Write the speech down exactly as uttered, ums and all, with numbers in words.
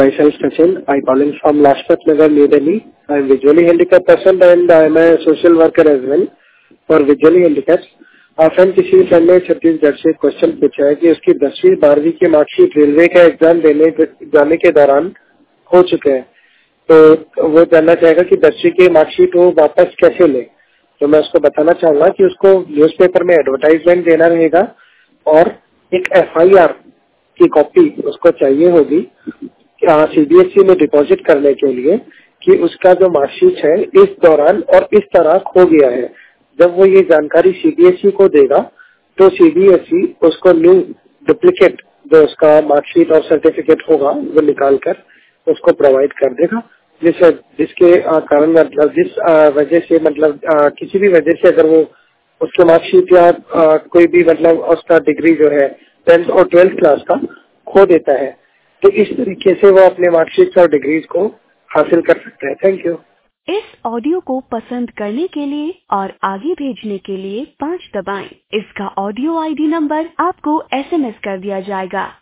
Myself Sachin. I call in from Lajpat Nagar, New Delhi. I am visually handicapped person and I am a social worker as well for visually handicapped. आ friend किसी friend ने छत्तीसगढ़ से question पूछा है कि उसकी दसवीं बारहवीं की मार्कशीट रेलवे का एग्जाम देने जाने के दौरान हो चुके हैं, तो वो जानना चाहेगा कि दसवीं की मार्कशीट वो वापस कैसे ले। तो मैं उसको बताना चाहूंगा कि उसको न्यूज़पेपर में एडवर्टाइजमेंट देना रहेगा और एक एफ आई आर की कॉपी उसको चाहिए होगी सीबीएसई में डिपॉजिट करने के लिए कि उसका जो मार्कशीट है इस दौरान और इस तरह खो गया है। जब वो ये जानकारी सीबीएसई को देगा तो सीबीएसई उसको न्यू डुप्लीकेट जो उसका मार्कशीट और सर्टिफिकेट होगा वो निकाल कर उसको प्रोवाइड कर देगा, जिस जिसके कारण मतलब जिस वजह से मतलब आ, किसी भी वजह से अगर वो उसके मार्कशीट या आ, कोई भी मतलब उसका डिग्री जो है टेंथ और ट्वेल्थ क्लास का खो देता है, तो इस तरीके से वो अपने मार्कशीट और डिग्रीज को हासिल कर सकते हैं। Thank you. इस ऑडियो को पसंद करने के लिए और आगे भेजने के लिए पाँच दबाएं। इसका ऑडियो आईडी नंबर आपको एसएमएस कर दिया जाएगा।